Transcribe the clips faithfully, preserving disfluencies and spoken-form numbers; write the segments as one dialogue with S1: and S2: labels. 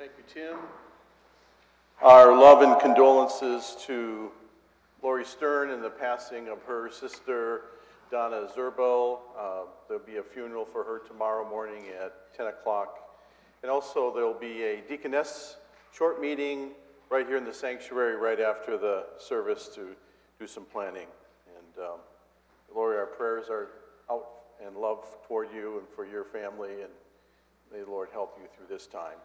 S1: Thank you, Tim. Our love and condolences to Lori Stern in the passing of her sister, Donna Zerbel. Uh, there'll be a funeral for her tomorrow morning at ten o'clock. And also there'll be a deaconess short meeting right here in the sanctuary right after the service to do some planning. And um, Lori, our prayers are out and love toward you and for your family, and may the Lord help you through this time.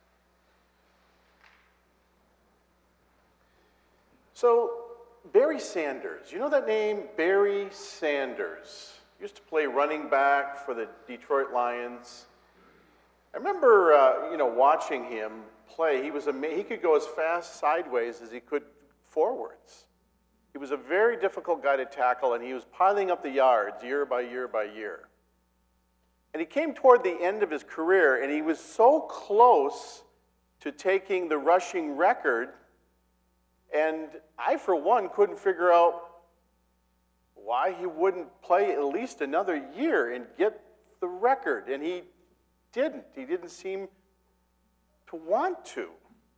S1: So, Barry Sanders, you know that name, Barry Sanders? Used to play running back for the Detroit Lions. I remember, uh, you know, watching him play. He was ama- he could go as fast sideways as he could forwards. He was a very difficult guy to tackle, and he was piling up the yards year by year by year. And he came toward the end of his career, and he was so close to taking the rushing record. And I, for one, couldn't figure out why he wouldn't play at least another year and get the record. And he didn't. He didn't seem to want to.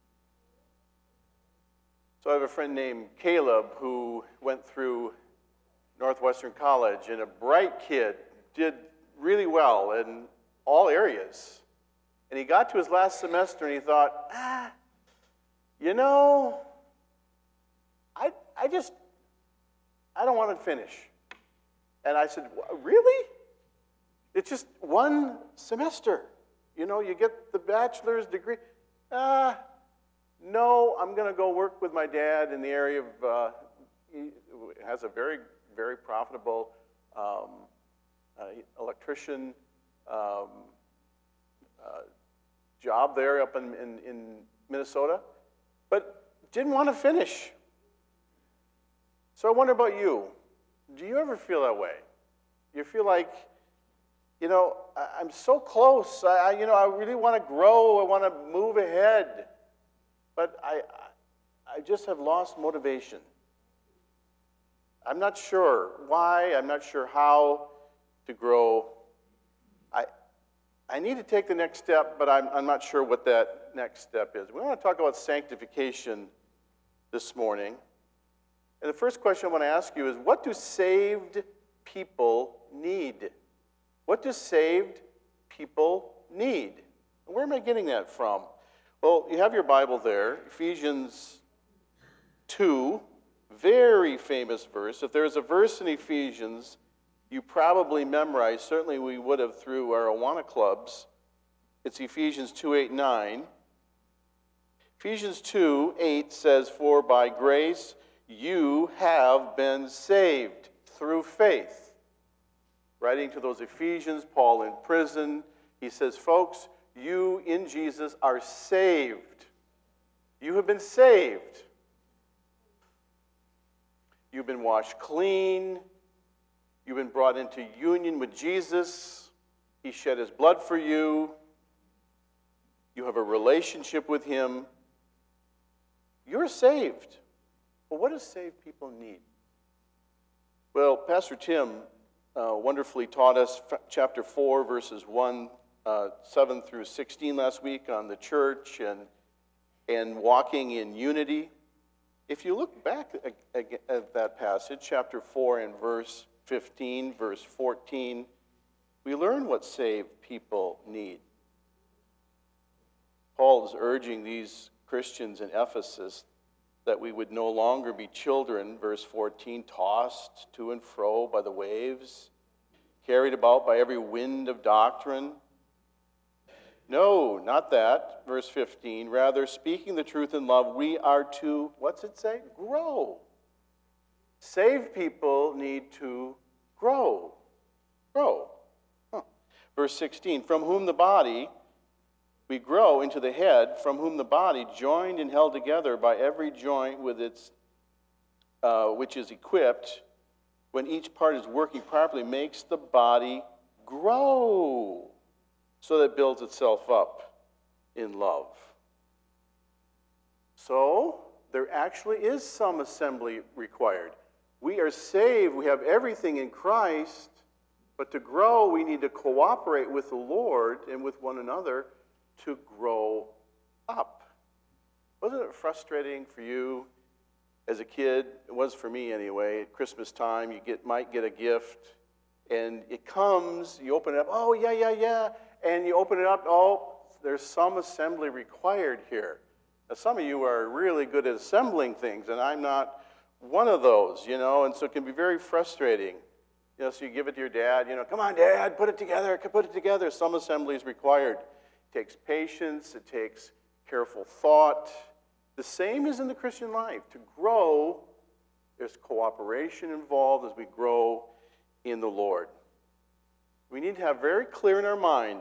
S1: So I have a friend named Caleb who went through Northwestern College, and a bright kid, did really well in all areas. And he got to his last semester and he thought, ah, you know, I, I just, I don't want to finish. And I said, really? It's just one semester. You know, you get the bachelor's degree. Uh, no, I'm going to go work with my dad in the area of, uh, he has a very, very profitable um, uh, electrician um, uh, job there up in, in, in Minnesota, but didn't want to finish. So I wonder about you. Do you ever feel that way? You feel like, you know, I'm so close. I, you know, I really want to grow. I want to move ahead, but I, I just have lost motivation. I'm not sure why. I'm not sure how to grow. I, I need to take the next step, but I'm, I'm not sure what that next step is. We want to talk about sanctification this morning. And the first question I want to ask you is, what do saved people need? What do saved people need? Where am I getting that from? Well, you have your Bible there, Ephesians two, very famous verse. If there's a verse in Ephesians you probably memorized, certainly we would have through our Awana clubs, it's Ephesians two, eight, nine. Ephesians two, eight says, for by grace you have been saved through faith. Writing to those Ephesians, Paul in prison, he says, folks, you in Jesus are saved. You have been saved. You've been washed clean. You've been brought into union with Jesus. He shed his blood for you. You have a relationship with him. You're saved. Well, what do saved people need? Well, Pastor Tim uh, wonderfully taught us f- chapter four, verses one, uh, seven through sixteen last week on the church and, and walking in unity. If you look back at, at that passage, chapter four and verse fifteen, verse fourteen, we learn what saved people need. Paul is urging these Christians in Ephesus that we would no longer be children, verse fourteen, tossed to and fro by the waves, carried about by every wind of doctrine. No, not that, verse fifteen. Rather, speaking the truth in love, we are to, what's it say? Grow. Saved people need to grow. Grow. Huh. Verse sixteen, from whom the body, we grow into the head, from whom the body, joined and held together by every joint with its, uh, which is equipped, when each part is working properly, makes the body grow, so that it builds itself up in love. So, there actually is some assembly required. We are saved, we have everything in Christ, but to grow, we need to cooperate with the Lord and with one another to grow up. frustrating for you as a kid? It was for me anyway. At Christmas time, you get might get a gift, and it comes, you open it up, oh, yeah, yeah, yeah, and you open it up, oh, there's some assembly required here. Now, some of you are really good at assembling things, and I'm not one of those, you know, and so it can be very frustrating. You know, so you give it to your dad, you know, come on, Dad, put it together, put it together. Some assembly is required. It takes patience, it takes careful thought. The same is in the Christian life. To grow, there's cooperation involved as we grow in the Lord. We need to have very clear in our mind,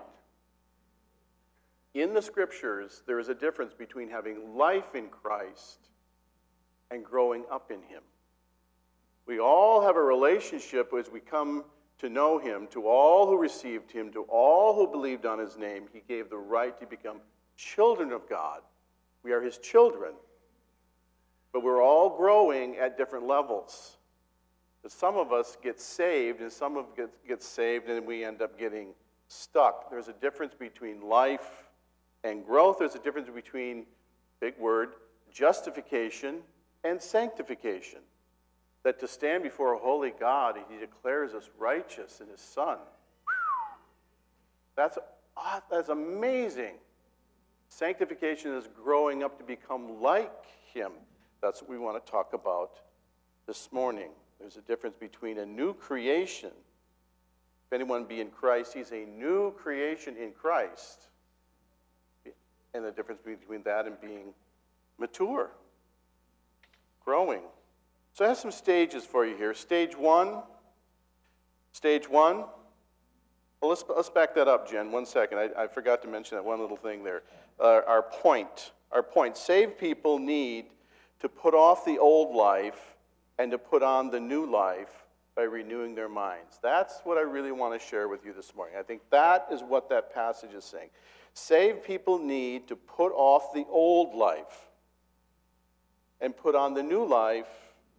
S1: in the Scriptures, there is a difference between having life in Christ and growing up in Him. We all have a relationship as we come to know Him. To all who received Him, to all who believed on His name, He gave the right to become children of God. We are His children. But we're all growing at different levels. But some of us get saved, and some of us get, get saved, and we end up getting stuck. There's a difference between life and growth. There's a difference between, big word, justification and sanctification. That to stand before a holy God, He declares us righteous in His Son. That's, ah, that's amazing. Sanctification is growing up to become like Him. That's what we want to talk about this morning. There's a difference between a new creation. If anyone be in Christ, he's a new creation in Christ. And the difference between that and being mature, growing. So I have some stages for you here. Stage one. Stage one. Well, let's, let's back that up, Jen. One second. I, I forgot to mention that one little thing there. Uh, our point. Our point. Saved people need to put off the old life and to put on the new life by renewing their minds. That's what I really want to share with you this morning. I think that is what that passage is saying. Saved people need to put off the old life and put on the new life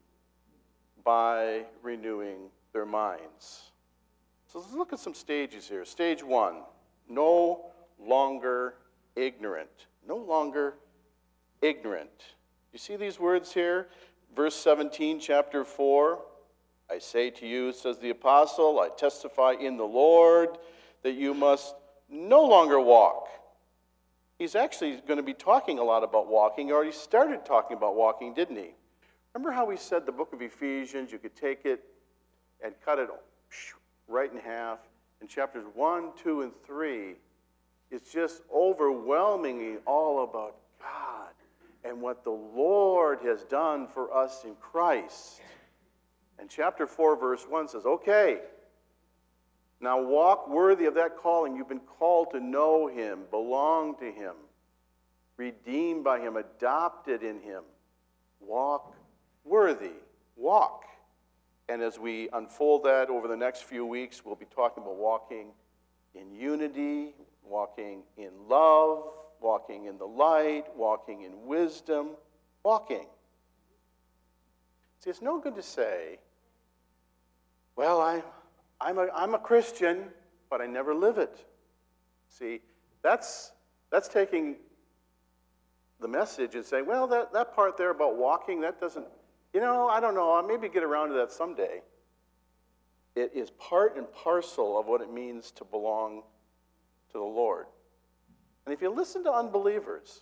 S1: by renewing their minds. So let's look at some stages here. Stage one, no longer ignorant. No longer ignorant. You see these words here? Verse seventeen, chapter four. I say to you, says the apostle, I testify in the Lord that you must no longer walk. He's actually going to be talking a lot about walking. He already started talking about walking, didn't he? Remember how we said the book of Ephesians, you could take it and cut it right in half. In chapters one, two, and three, it's just overwhelmingly all about God and what the Lord has done for us in Christ. And chapter four, verse one says, okay, now walk worthy of that calling. You've been called to know Him, belong to Him, redeemed by Him, adopted in Him. Walk worthy. Walk. And as we unfold that over the next few weeks, we'll be talking about walking in unity, walking in love, walking in the light, walking in wisdom, walking. See, it's no good to say, well, I, I'm, a, I'm a Christian, but I never live it. See, that's, that's taking the message and saying, well, that, that part there about walking, that doesn't, you know, I don't know, I'll maybe get around to that someday. It is part and parcel of what it means to belong to the Lord. And if you listen to unbelievers,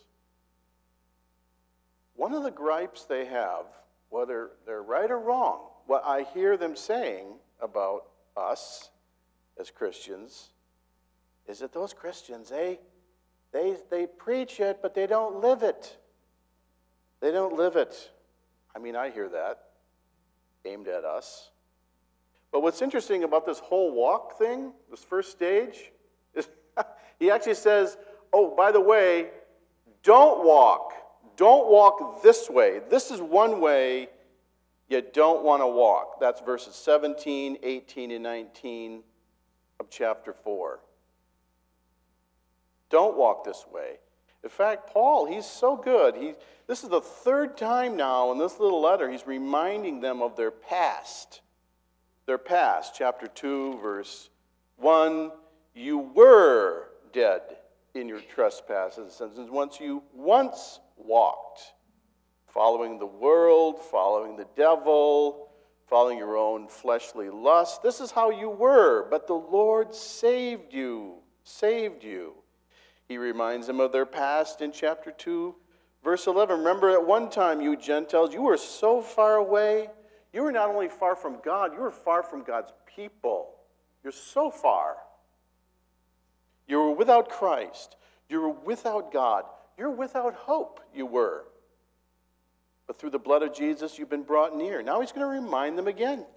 S1: one of the gripes they have, whether they're right or wrong, what I hear them saying about us as Christians is that those Christians, they, they, they preach it, but they don't live it. They don't live it. I mean, I hear that aimed at us. But what's interesting about this whole walk thing, this first stage, is he actually says, oh, by the way, don't walk. Don't walk this way. This is one way you don't want to walk. That's verses seventeen, eighteen, and nineteen of chapter four. Don't walk this way. In fact, Paul, he's so good. He, this is the third time now in this little letter he's reminding them of their past. Their past. Chapter two, verse one, you were dead in your trespasses and sins, once you once walked following the world, following the devil, following your own fleshly lust. This is how you were, but the Lord saved you, saved you. He reminds them of their past in chapter two, verse eleven. Remember at one time, you Gentiles, you were so far away. You were not only far from God, you were far from God's people. You're so far. You were without Christ. You were without God. You're without hope, you were. But through the blood of Jesus, you've been brought near. Now he's going to remind them again.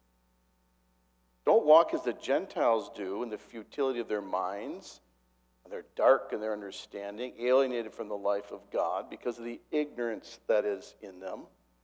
S1: Don't walk as the Gentiles do in the futility of their minds. They're dark in their understanding, alienated from the life of God because of the ignorance that is in them.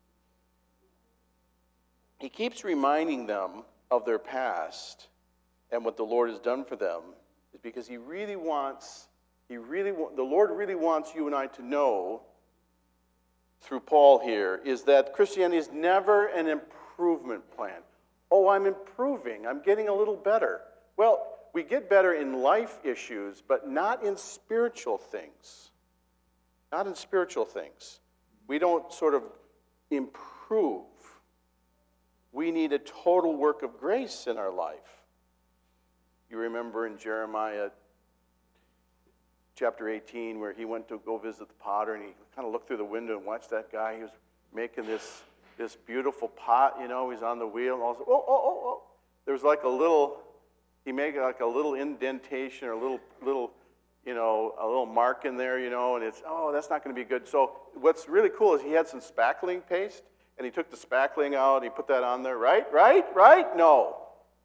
S1: He keeps reminding them of their past and what the Lord has done for them, is because he really wants, he really, the Lord really wants you and I to know, through Paul here, is that Christianity is never an improvement plan. Oh, I'm improving. I'm getting a little better. Well, we get better in life issues, but not in spiritual things. Not in spiritual things. We don't sort of improve. We need a total work of grace in our life. You remember in Jeremiah chapter eighteen, where he went to go visit the potter, and he kind of looked through the window and watched that guy. He was making this, this beautiful pot, you know, he's on the wheel, and all of a sudden, oh, oh, oh, oh. There was like a little, he made like a little indentation or a little, little, you know, a little mark in there, you know, and it's, oh, that's not going to be good. So what's really cool is he had some spackling paste, and he took the spackling out, and he put that on there, right, right, right? No.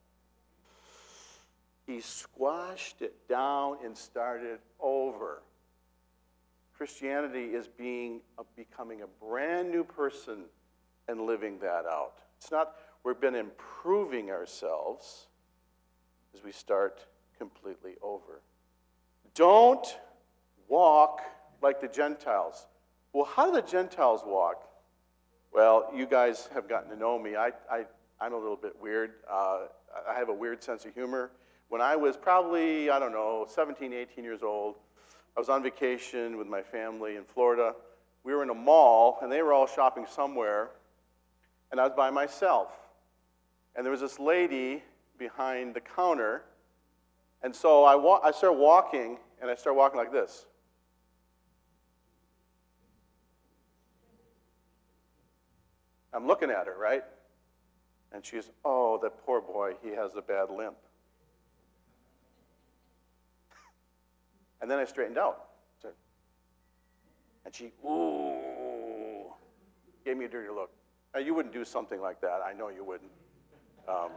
S1: He squashed it down and started over. Christianity is being uh, becoming a brand new person and living that out. It's not, we've been improving ourselves as we start completely over. Don't walk like the Gentiles. Well, how do the Gentiles walk? Well, you guys have gotten to know me. I, I, I'm a little bit weird. Uh, I have a weird sense of humor. When I was probably, I don't know, seventeen, eighteen years old, I was on vacation with my family in Florida. We were in a mall, and they were all shopping somewhere, and I was by myself. And there was this lady behind the counter, and so I, wa- I started walking, and I started walking like this. I'm looking at her, right? And she's, oh, that poor boy, he has a bad limp. And then I straightened out. And she, ooh, gave me a dirty look. Now, you wouldn't do something like that. I know you wouldn't. Um,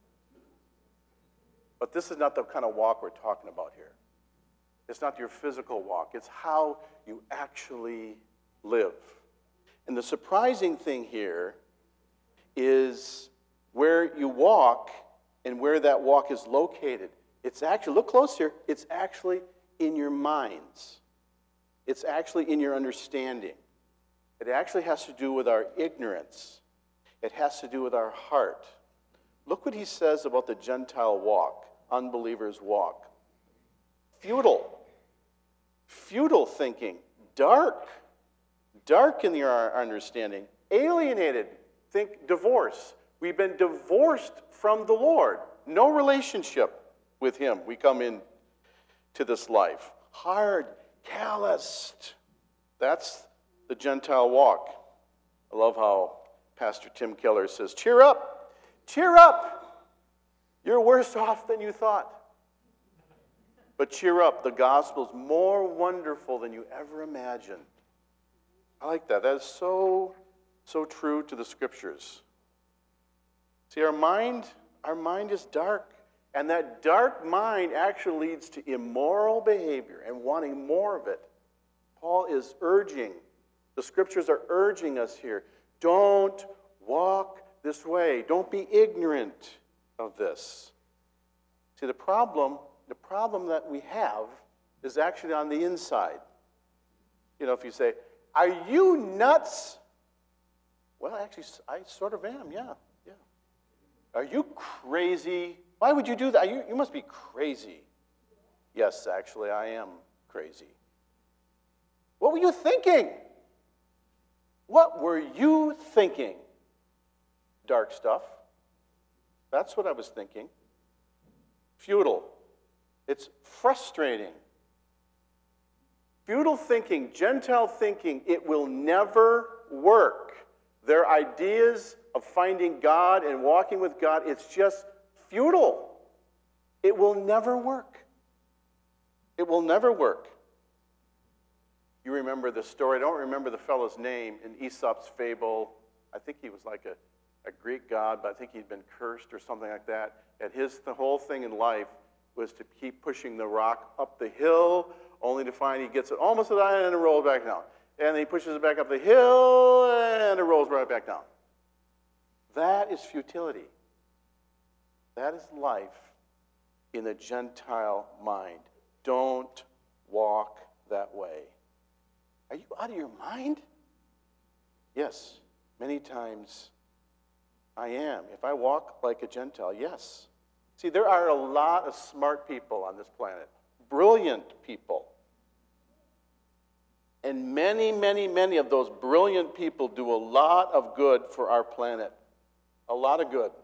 S1: but this is not the kind of walk we're talking about here. It's not your physical walk. It's how you actually live. And the surprising thing here is where you walk and where that walk is located. It's actually, look close here, it's actually in your minds. It's actually in your understanding. It actually has to do with our ignorance. It has to do with our heart. Look what he says about the Gentile walk, unbelievers' walk. Futile. Futile thinking. Dark. Dark in the, our understanding. Alienated. Think divorce. We've been divorced from the Lord. No relationship with him. We come in to this life. Hard, calloused. That's the Gentile walk. I love how Pastor Tim Keller says, cheer up, cheer up. You're worse off than you thought. But cheer up, the gospel's more wonderful than you ever imagined. I like that. That is so, so true to the scriptures. See, our mind, our mind is dark. And that dark mind actually leads to immoral behavior and wanting more of it. Paul is urging, the scriptures are urging us here, don't walk this way. Don't be ignorant of this. See, the problem, the problem that we have is actually on the inside. You know, if you say, are you nuts? Well, actually, I sort of am, yeah, yeah. Are you crazy? Why would you do that? You, you must be crazy. Yes, actually, I am crazy. What were you thinking? What were you thinking? Dark stuff. That's what I was thinking. Futile. It's frustrating. Futile thinking, Gentile thinking, it will never work. Their ideas of finding God and walking with God, it's just futile. It will never work. It will never work. You remember the story, I don't remember the fellow's name, in Aesop's fable. I think he was like a, a Greek god, but I think he'd been cursed or something like that. And his the whole thing in life was to keep pushing the rock up the hill, only to find he gets it almost to the end and it rolls back down. And then he pushes it back up the hill, and it rolls right back down. That is futility. That is life in the Gentile mind. Don't walk that way. Are you out of your mind? Yes, many times I am. If I walk like a Gentile, yes. See, there are a lot of smart people on this planet, brilliant people. And many, many, many of those brilliant people do a lot of good for our planet. A lot of good.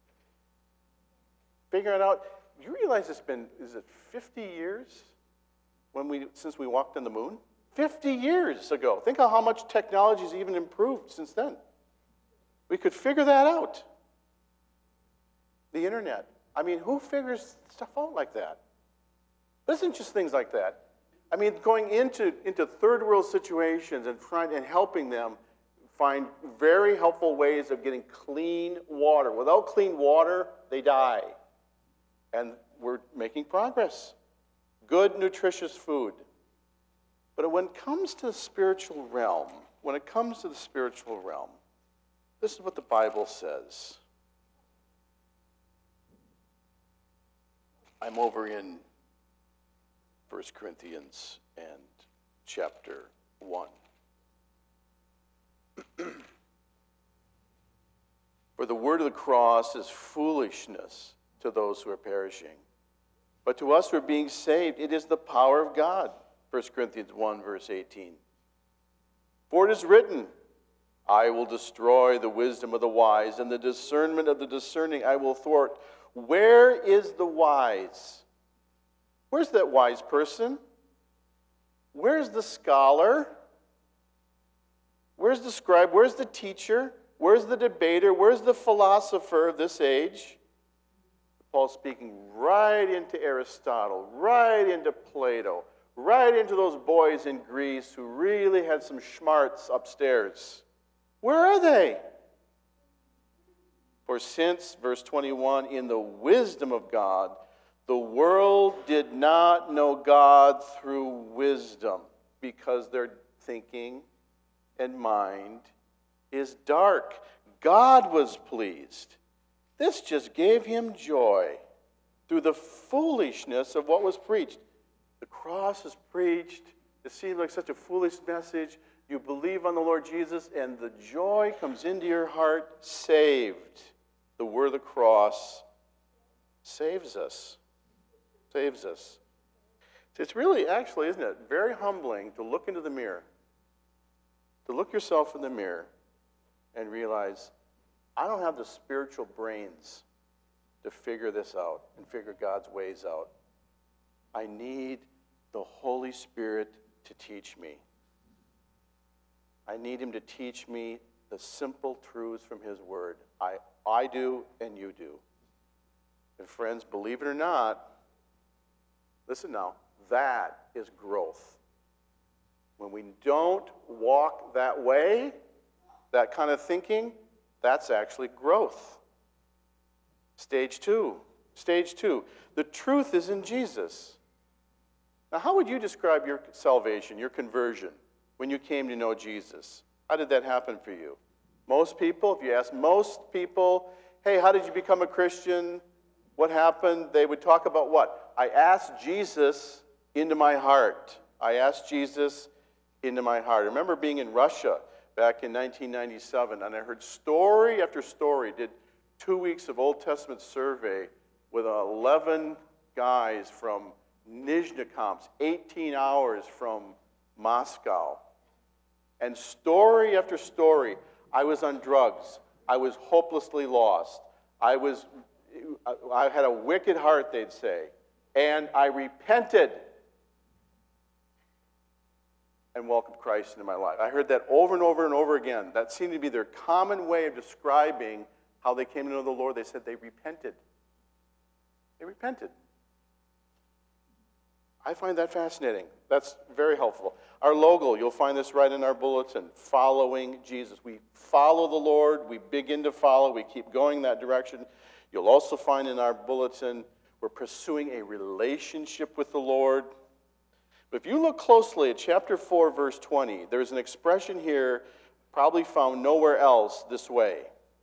S1: Figuring out, you realize it's been, is it fifty years when we, since we walked on the moon? fifty years ago. Think of how much technology has even improved since then. We could figure that out. The internet. I mean, who figures stuff out like that? It isn't just things like that. I mean, going into, into third world situations and trying and helping them find very helpful ways of getting clean water. Without clean water, they die. And we're making progress. Good, nutritious food. But when it comes to the spiritual realm, when it comes to the spiritual realm, this is what the Bible says. I'm over in First Corinthians and chapter one. For the word of the cross is foolishness to those who are perishing. But to us who are being saved, it is the power of God. First Corinthians one, verse eighteen. For it is written, I will destroy the wisdom of the wise, and the discernment of the discerning I will thwart. Where is the wise? Where's that wise person? Where's the scholar? Where's the scribe? Where's the teacher? Where's the debater? Where's the philosopher of this age? Paul's speaking right into Aristotle, right into Plato, right into those boys in Greece who really had some schmarts upstairs. Where are they? For since, verse twenty-one, in the wisdom of God, the world did not know God through wisdom, because their thinking and mind is dark. God was pleased. This just gave him joy through the foolishness of what was preached. The cross is preached. It seems like such a foolish message. You believe on the Lord Jesus, and the joy comes into your heart, saved. The word of the cross saves us. Saves us. It's really, actually, isn't it, very humbling to look into the mirror, to look yourself in the mirror and realize, I don't have the spiritual brains to figure this out and figure God's ways out. I need the Holy Spirit to teach me. I need him to teach me the simple truths from his word. I, I do and you do. And friends, believe it or not, listen now, that is growth. When we don't walk that way, that kind of thinking, that's actually growth. Stage two. Stage two. The truth is in Jesus. Now, how would you describe your salvation, your conversion, when you came to know Jesus? How did that happen for you? Most people, if you ask most people, hey, how did you become a Christian? What happened? They would talk about what? I asked Jesus into my heart. I asked Jesus into my heart. I remember being in Russia back in nineteen ninety-seven, and I heard story after story, did two weeks of Old Testament survey with eleven guys from Nizhny, eighteen hours from Moscow. And story after story, I was on drugs. I was hopelessly lost. I was, I had a wicked heart, they'd say. And I repented and welcomed Christ into my life. I heard that over and over and over again. That seemed to be their common way of describing how they came to know the Lord. They said they repented. They repented. I find that fascinating. That's very helpful. Our logo, you'll find this right in our bulletin, following Jesus. We follow the Lord. We begin to follow. We keep going that direction. You'll also find in our bulletin, we're pursuing a relationship with the Lord. But if you look closely at chapter four, verse twenty, there's an expression here probably found nowhere else this way.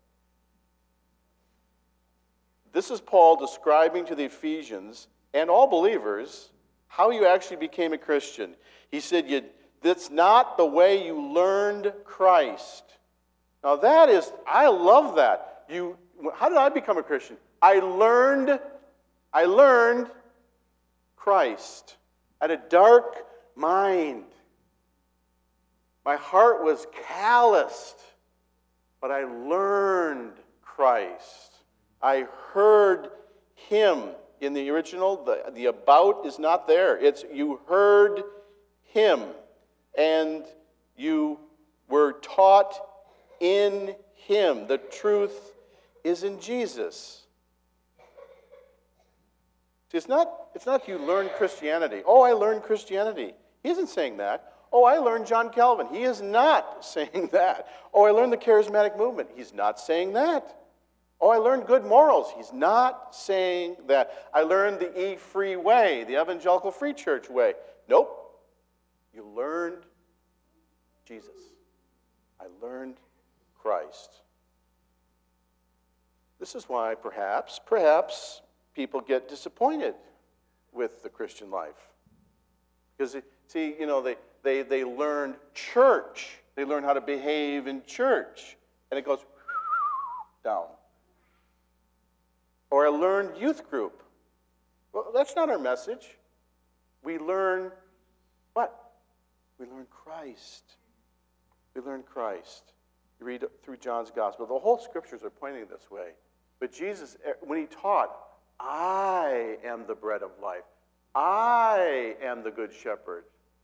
S1: This is Paul describing to the Ephesians and all believers how you actually became a Christian. He said, you, that's not the way you learned Christ. Now that is, I love that. You, how did I become a Christian? I learned, I learned Christ. I had a dark mind. My heart was calloused, but I learned Christ. I heard him. In the original, the, the about is not there. It's you heard him, and you were taught in him. The truth is in Jesus. See, it's not, it's not you learn Christianity. Oh, I learned Christianity. He isn't saying that. Oh, I learned John Calvin. He is not saying that. Oh, I learned the charismatic movement. He's not saying that. Oh, I learned good morals. He's not saying that. I learned the E-free way, the evangelical free church way. Nope. You learned Jesus. I learned Christ. This is why perhaps, perhaps people get disappointed with the Christian life. Because, see, you know, they, they, they learned church. They learn how to behave in church. And it goes down. Or I learned youth group. Well, that's not our message. We learn what? We learn Christ. We learn Christ. You read through John's gospel. The whole scriptures are pointing this way. But Jesus, when he taught, I am the bread of life. I am the good shepherd.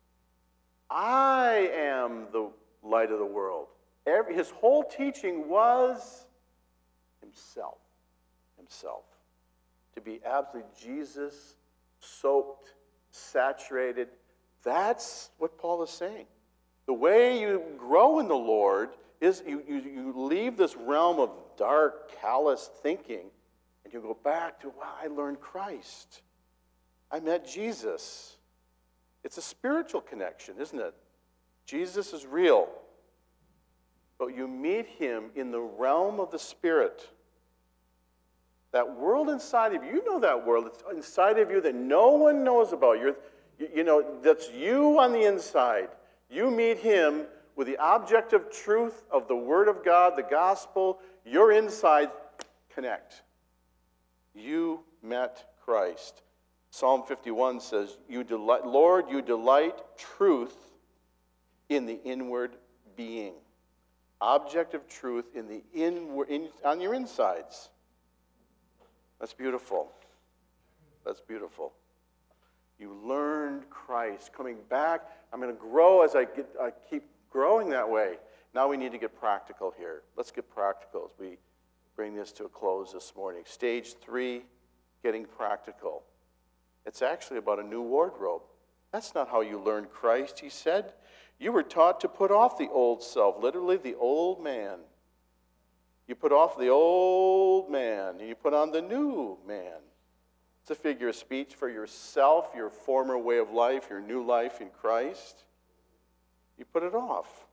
S1: I am the light of the world. Every, his whole teaching was himself. Himself. To be absolutely Jesus-soaked, saturated. That's what Paul is saying. The way you grow in the Lord is you, you, you leave this realm of dark, callous thinking, and you go back to, wow, I learned Christ. I met Jesus. It's a spiritual connection, isn't it? Jesus is real. But you meet him in the realm of the Spirit. That world inside of you, you know that world. It's inside of you that no one knows about. You're, you, you know, that's you on the inside. You meet him with the objective truth of the Word of God, the gospel. Your insides connect. You met Christ. Psalm fifty-one says, "You delight, Lord, you delight truth in the inward being." Objective truth in the inward, in, on your insides. That's beautiful. That's beautiful. You learned Christ. Coming back, I'm going to grow as I, get, I keep growing that way. Now we need to get practical here. Let's get practical as we bring this to a close this morning. Stage three, getting practical. It's actually about a new wardrobe. That's not how you learned Christ, he said. You were taught to put off the old self, literally the old man. You put off the old man, and you put on the new man. It's a figure of speech for yourself, your former way of life, your new life in Christ. You put it off.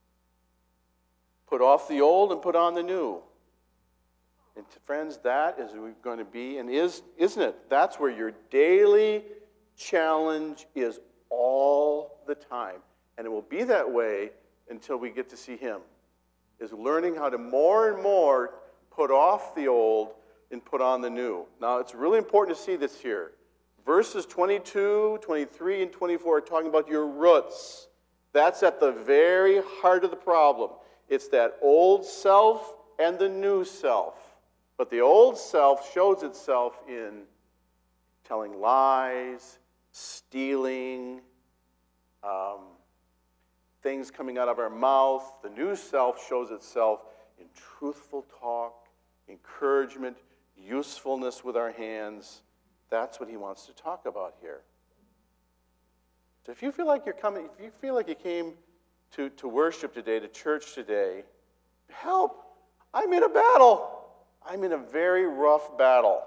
S1: Put off the old and put on the new. And friends, that is going to be, and is, isn't it? That's where your daily challenge is all the time. And it will be that way until we get to see him. Is learning how to more and more put off the old and put on the new. Now, it's really important to see this here. Verses twenty-two, twenty-three, and twenty-four are talking about your roots. That's at the very heart of the problem. It's that old self and the new self. But the old self shows itself in telling lies, stealing, um, things coming out of our mouth. The new self shows itself in truthful talk, encouragement, usefulness with our hands. That's what he wants to talk about here. So if you feel like you're coming, if you feel like you came to, to worship today, to church today, help. I'm in a battle. I'm in a very rough battle.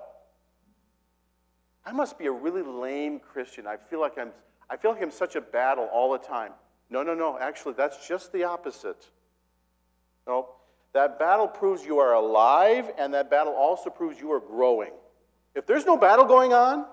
S1: I must be a really lame Christian. I feel like I'm I feel like I'm such a battle all the time. No, no, no. Actually, that's just the opposite. No. That battle proves you are alive, and that battle also proves you are growing. If there's no battle going on,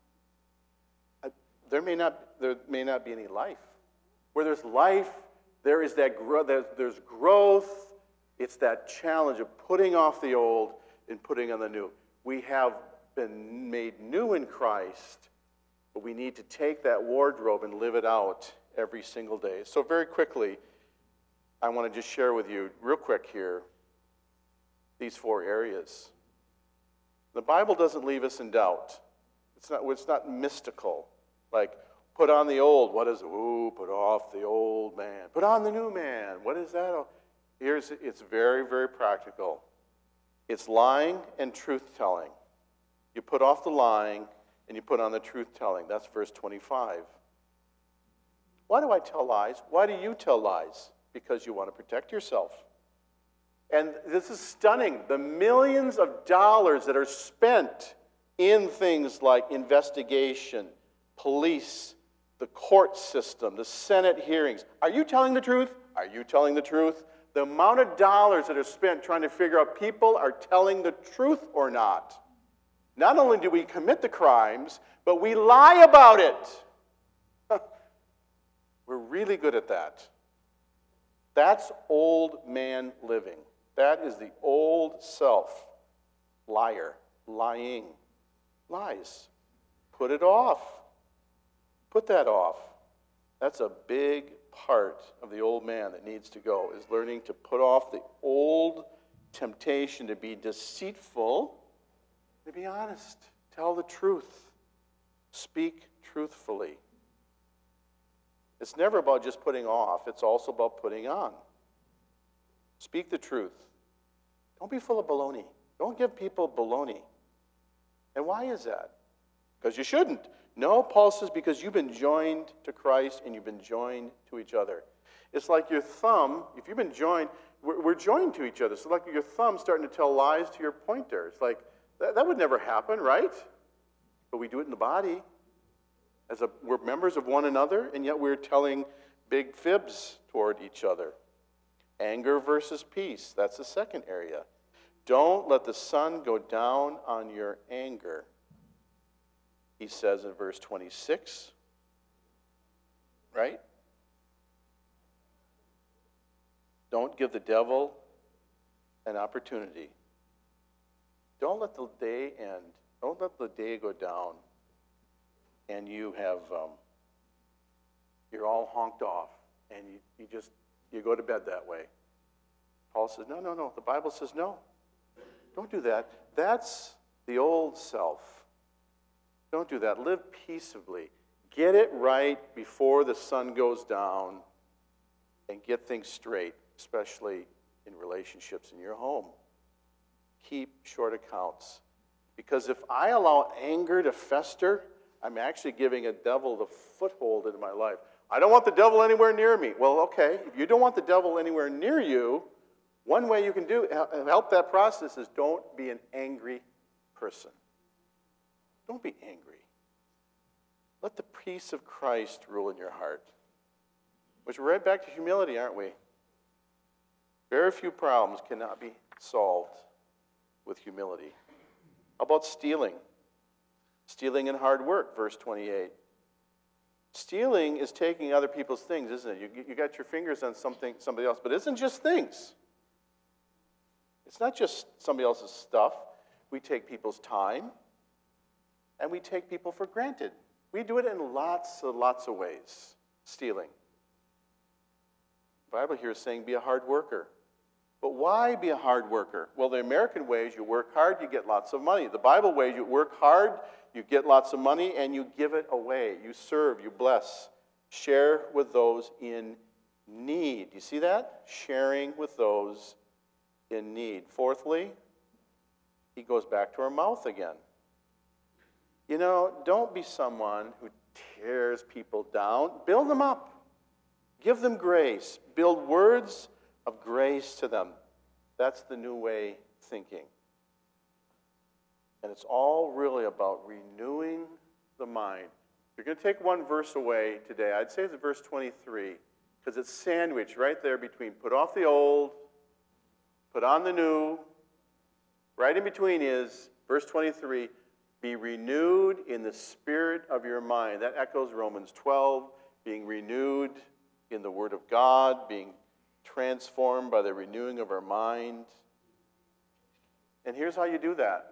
S1: there may not there may not be any life. Where there's life, there is that growth. There's, there's growth. It's that challenge of putting off the old and putting on the new. We have been made new in Christ, but we need to take that wardrobe and live it out every single day. So very quickly, I want to just share with you, real quick here, these four areas. The Bible doesn't leave us in doubt. It's not, it's not mystical. Like, put on the old. What is it? Ooh, put off the old man. Put on the new man. What is that? Here's, it's very, very practical. It's lying and truth-telling. You put off the lying and you put on the truth-telling. That's verse twenty-five. Why do I tell lies? Why do you tell lies? Because you want to protect yourself. And this is stunning. The millions of dollars that are spent in things like investigation, police, the court system, the Senate hearings. Are you telling the truth? Are you telling the truth? The amount of dollars that are spent trying to figure out people are telling the truth or not. Not only do we commit the crimes, but we lie about it. We're really good at that. That's old man living. That is the old self. Liar. Lying. Lies. Put it off. Put that off. That's a big part of the old man that needs to go, is learning to put off the old temptation to be deceitful, to be honest, tell the truth, speak truthfully. It's never about just putting off. It's also about putting on. Speak the truth. Don't be full of baloney. Don't give people baloney. And why is that? Because you shouldn't. No, Paul says because you've been joined to Christ and you've been joined to each other. It's like your thumb, if you've been joined, we're, we're joined to each other. So like your thumb starting to tell lies to your pointer. It's like, that, that would never happen, right? But we do it in the body. As a, we're members of one another, and yet we're telling big fibs toward each other. Anger versus peace, that's the second area. Don't let the sun go down on your anger. He says in verse twenty-six, right? Don't give the devil an opportunity. Don't let the day end. Don't let the day go down and you have, um, you're all honked off and you, you just, you go to bed that way. Paul says, no, no, no. The Bible says no. Don't do that. That's the old self. Don't do that. Live peaceably. Get it right before the sun goes down and get things straight, especially in relationships in your home. Keep short accounts. Because if I allow anger to fester, I'm actually giving a devil the foothold into my life. I don't want the devil anywhere near me. Well, okay, if you don't want the devil anywhere near you, one way you can do help that process is don't be an angry person. Don't be angry. Let the peace of Christ rule in your heart. Which we're right back to humility, aren't we? Very few problems cannot be solved with humility. How about stealing? Stealing and hard work, verse twenty-eight. Stealing is taking other people's things, isn't it? You, you got your fingers on something, somebody else, but it isn't just things. It's not just somebody else's stuff. We take people's time, and we take people for granted. We do it in lots and lots of ways, stealing. The Bible here is saying be a hard worker. But why be a hard worker? Well, the American way is you work hard, you get lots of money. The Bible way is you work hard, you get lots of money, and you give it away. You serve, you bless. Share with those in need. You see that? Sharing with those in need. Fourthly, he goes back to our mouth again. You know, don't be someone who tears people down. Build them up. Give them grace. Build words of grace to them. That's the new way thinking. And it's all really about renewing the mind. You're going to take one verse away today. I'd say it's verse twenty-three, because it's sandwiched right there between put off the old, put on the new. Right in between is verse twenty-three, be renewed in the spirit of your mind. That echoes Romans twelve, being renewed in the Word of God, being transformed by the renewing of our mind. And here's how you do that.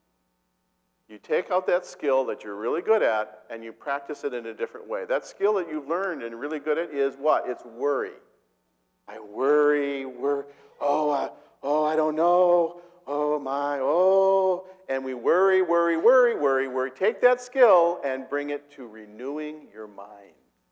S1: You take out that skill that you're really good at and you practice it in a different way. That skill that you've learned and really good at is what? It's worry. I worry, worry. Oh, I, oh, I don't know. Oh, my, oh. And we worry, worry, worry, worry, worry. Take that skill and bring it to renewing your mind.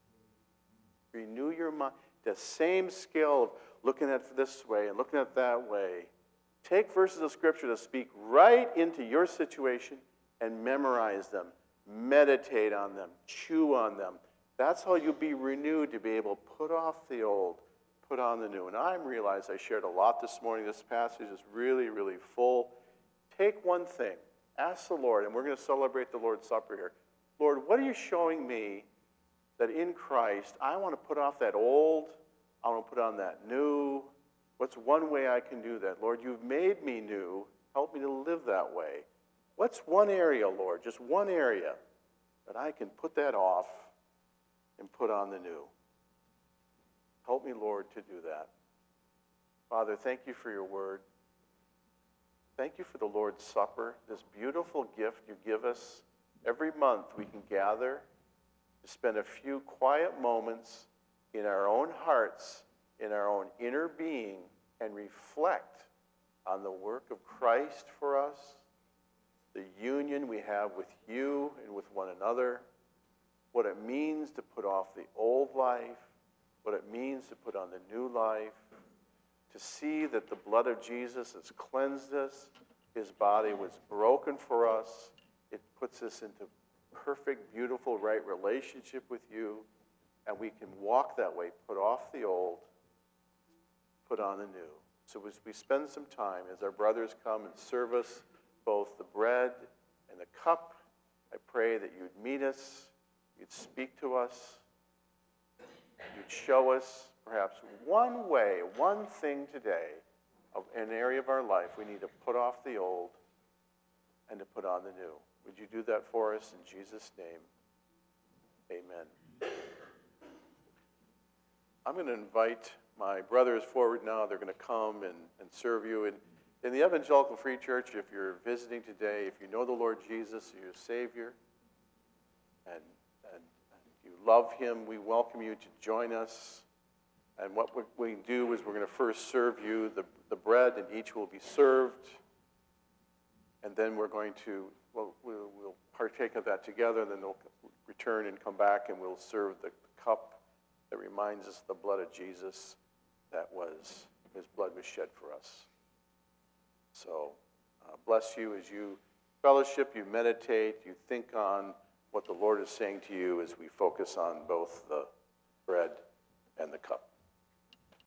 S1: Renew your mind. The same skill of looking at it this way and looking at it that way. Take verses of Scripture that speak right into your situation and memorize them. Meditate on them. Chew on them. That's how you'll be renewed, to be able to put off the old, put on the new. And I realize I shared a lot this morning. This passage is really, really full. Take one thing. Ask the Lord, and we're going to celebrate the Lord's Supper here. Lord, what are you showing me that in Christ I want to put off that old, I want to put on that new? What's one way I can do that? Lord, you've made me new. Help me to live that way. What's one area, Lord, just one area that I can put that off and put on the new? Help me, Lord, to do that. Father, thank you for your word. Thank you for the Lord's Supper, this beautiful gift you give us. Every month we can gather to spend a few quiet moments in our own hearts, in our own inner being, and reflect on the work of Christ for us, the union we have with you and with one another, what it means to put off the old life, what it means to put on the new life, to see that the blood of Jesus has cleansed us, his body was broken for us, it puts us into perfect, beautiful, right relationship with you, and we can walk that way, put off the old, put on the new. So as we spend some time, as our brothers come and serve us both the bread and the cup, I pray that you'd meet us, you'd speak to us, you'd show us perhaps one way, one thing today, of an area of our life we need to put off the old and to put on the new. Would you do that for us in Jesus' name? Amen. I'm going to invite my brothers forward now. They're going to come and, and serve you. And in the Evangelical Free Church, if you're visiting today, if you know the Lord Jesus as your Savior, and, and, and you love him, we welcome you to join us. And what we, we do is we're going to first serve you the, the bread, and each will be served. And then we're going to, well, we'll, we'll partake of that together, and then they'll return and come back, and we'll serve the cup that reminds us of the blood of Jesus that was, his blood was shed for us. So uh, bless you as you fellowship, you meditate, you think on what the Lord is saying to you as we focus on both the bread and the cup.